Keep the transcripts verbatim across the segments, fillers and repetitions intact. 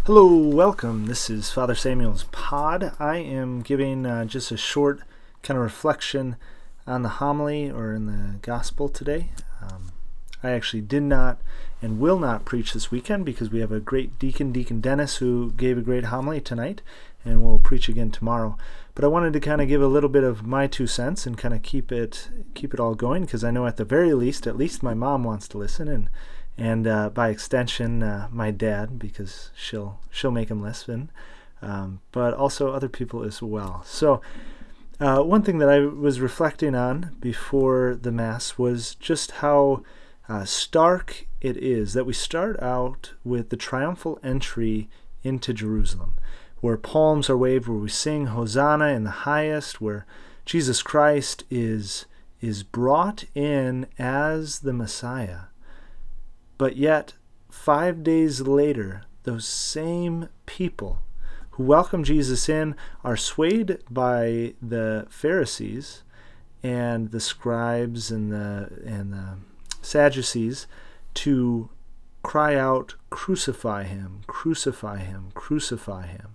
Hello, welcome. This is Father Samuel's Pod. I am giving uh, just a short kind of reflection on the homily or in the gospel today. Um, I actually did not and will not preach this weekend because we have a great deacon, Deacon Dennis, who gave a great homily tonight, and we'll preach again tomorrow. But I wanted to kind of give a little bit of my two cents and kind of keep it keep it all going, because I know at the very least, at least my mom wants to listen, and and uh, by extension, uh, my dad, because she'll she'll make him listen, um, but also other people as well. So uh, one thing that I was reflecting on before the Mass was just how uh, stark it is that we start out with the triumphal entry into Jerusalem, where palms are waved, where we sing Hosanna in the highest, where Jesus Christ is is brought in as the Messiah. But yet, five days later, those same people who welcome Jesus in are swayed by the Pharisees and the scribes and the and the Sadducees to cry out, "Crucify him, crucify him, crucify him."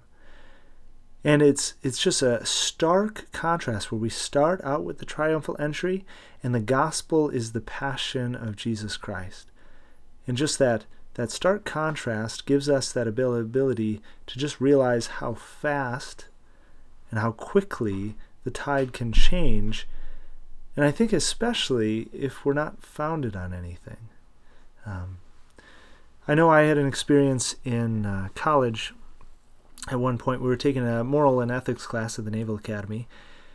And it's it's just a stark contrast where we start out with the triumphal entry, and the gospel is the passion of Jesus Christ. And just that that stark contrast gives us that ability to just realize how fast and how quickly the tide can change. And I think especially if we're not founded on anything. Um, I know I had an experience in uh, college. At one point, we were taking a moral and ethics class at the Naval Academy,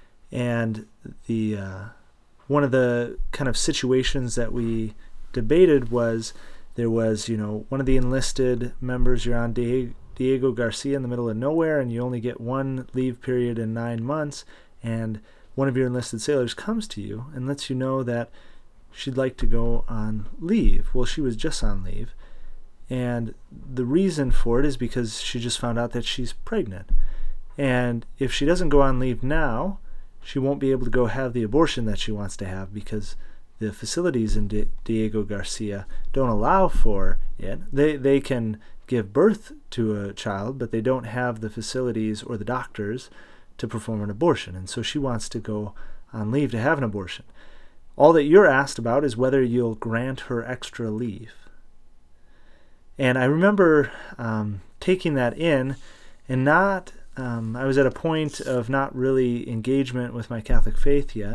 and the uh, one of the kind of situations that we debated was there was, you know, one of the enlisted members, you're on Diego Garcia in the middle of nowhere, and you only get one leave period in nine months, and one of your enlisted sailors comes to you and lets you know that she'd like to go on leave. Well, she was just on leave. And the reason for it is because she just found out that she's pregnant. And if she doesn't go on leave now, she won't be able to go have the abortion that she wants to have, because the facilities in Di- Diego Garcia don't allow for it. They, they can give birth to a child, but they don't have the facilities or the doctors to perform an abortion. And so she wants to go on leave to have an abortion. All that you're asked about is whether you'll grant her extra leave. And I remember um, taking that in and not, um, I was at a point of not really engagement with my Catholic faith yet,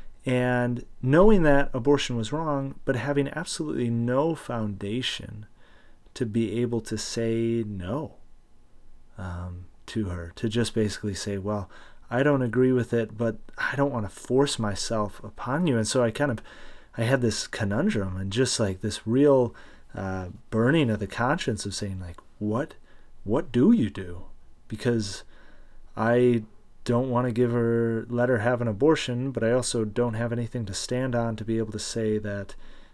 and knowing that abortion was wrong, but having absolutely no foundation to be able to say no um, to her, to just basically say, well, I don't agree with it, but I don't want to force myself upon you. And so I kind of, I had this conundrum and just like this real Uh, burning of the conscience of saying, like, what what do you do? Because I don't want to give her, let her have an abortion, but I also don't have anything to stand on to be able to say that,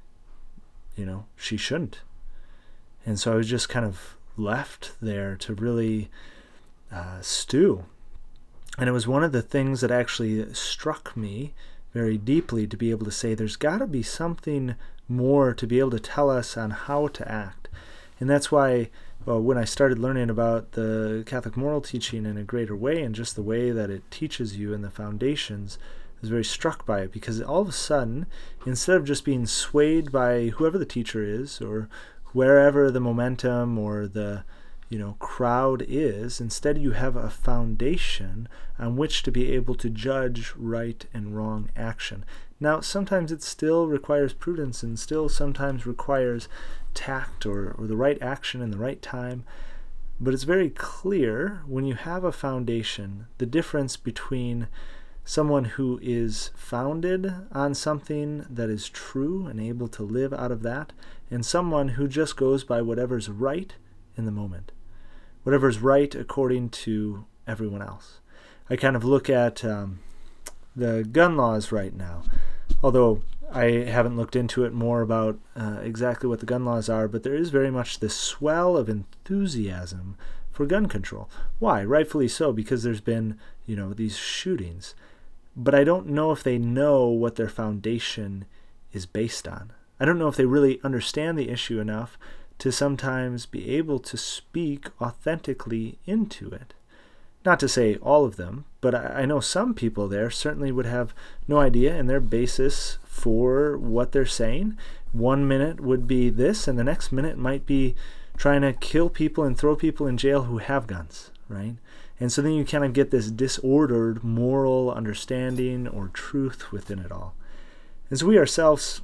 you know, she shouldn't. And so I was just kind of left there to really uh, stew. And it was one of the things that actually struck me very deeply, to be able to say there's got to be something more to be able to tell us on how to act. And that's why, well, when I started learning about the Catholic moral teaching in a greater way, and just the way that it teaches you in the foundations, I was very struck by it, because all of a sudden, instead of just being swayed by whoever the teacher is, or wherever the momentum or the you know crowd is, instead you have a foundation on which to be able to judge right and wrong action. Now, sometimes it still requires prudence, and still sometimes requires tact or, or the right action in the right time. But it's very clear when you have a foundation, the difference between someone who is founded on something that is true and able to live out of that, and someone who just goes by whatever's right in the moment, whatever's right according to everyone else. I kind of look at um, the gun laws right now, although I haven't looked into it more about uh, exactly what the gun laws are, but there is very much this swell of enthusiasm for gun control. Why? Rightfully so, because there's been, you know, these shootings. But I don't know if they know what their foundation is based on. I don't know if they really understand the issue enough to sometimes be able to speak authentically into it. Not to say all of them, but I know some people there certainly would have no idea in their basis for what they're saying. One minute would be this, and the next minute might be trying to kill people and throw people in jail who have guns, right? And so then you kind of get this disordered moral understanding or truth within it all. And so we ourselves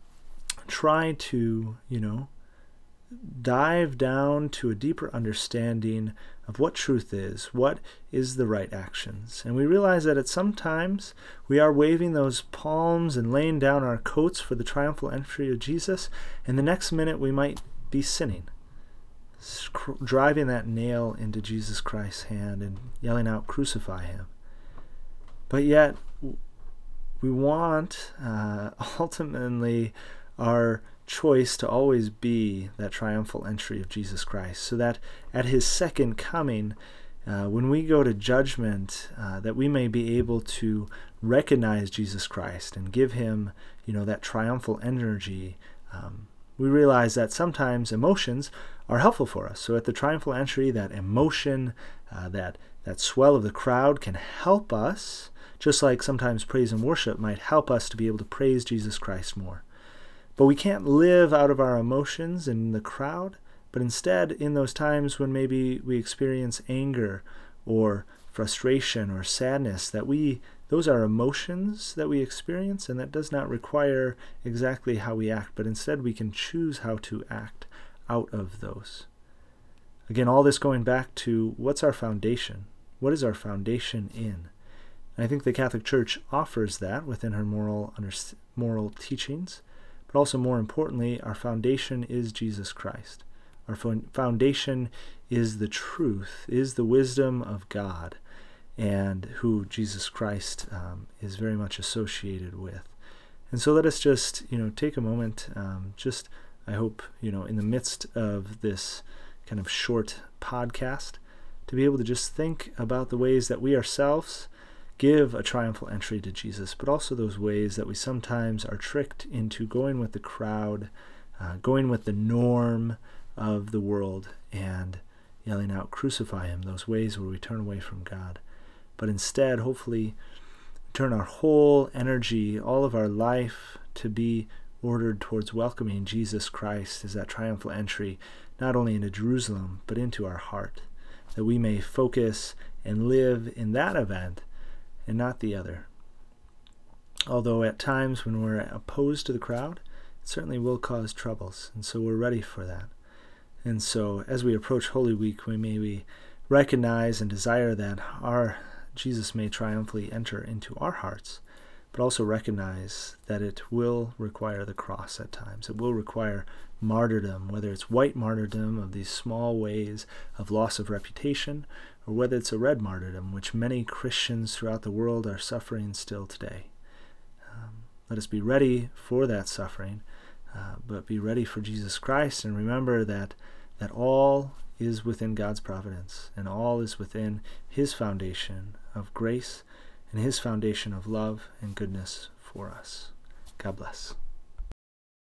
try to, you know, dive down to a deeper understanding of what truth is, what is the right actions. And we realize that at some times we are waving those palms and laying down our coats for the triumphal entry of Jesus, and the next minute we might be sinning, driving that nail into Jesus Christ's hand and yelling out, "Crucify him." But yet we want uh, ultimately our choice to always be that triumphal entry of Jesus Christ, so that at his second coming, uh, when we go to judgment, uh, that we may be able to recognize Jesus Christ and give him, you know, that triumphal energy. Um, we realize that sometimes emotions are helpful for us. So at the triumphal entry, that emotion, uh, that that swell of the crowd can help us, just like sometimes praise and worship might help us to be able to praise Jesus Christ more. But we can't live out of our emotions in the crowd, but instead in those times when maybe we experience anger or frustration or sadness, that we those are emotions that we experience, and that does not require exactly how we act, but instead we can choose how to act out of those. Again, all this going back to what's our foundation? What is our foundation in? And I think the Catholic Church offers that within her moral moral teachings. But also, more importantly, our foundation is Jesus Christ. Our foundation is the truth, is the wisdom of God, and who Jesus Christ um, is very much associated with. And so let us just, you know, take a moment, um, just, I hope, you know, in the midst of this kind of short podcast, to be able to just think about the ways that we ourselves give a triumphal entry to Jesus, but also those ways that we sometimes are tricked into going with the crowd, uh, going with the norm of the world and yelling out, "Crucify him," those ways where we turn away from God. But instead, hopefully, turn our whole energy, all of our life, to be ordered towards welcoming Jesus Christ as that triumphal entry, not only into Jerusalem, but into our heart, that we may focus and live in that event and not the other. Although at times when we're opposed to the crowd, it certainly will cause troubles, and so we're ready for that. And so as we approach Holy Week, we may we recognize and desire that our Jesus may triumphantly enter into our hearts, but also recognize that it will require the cross at times. It will require martyrdom, whether it's white martyrdom of these small ways of loss of reputation, or whether it's a red martyrdom, which many Christians throughout the world are suffering still today. Um, let us be ready for that suffering, uh, but be ready for Jesus Christ, and remember that that all is within God's providence, and all is within his foundation of grace and his foundation of love and goodness for us. God bless.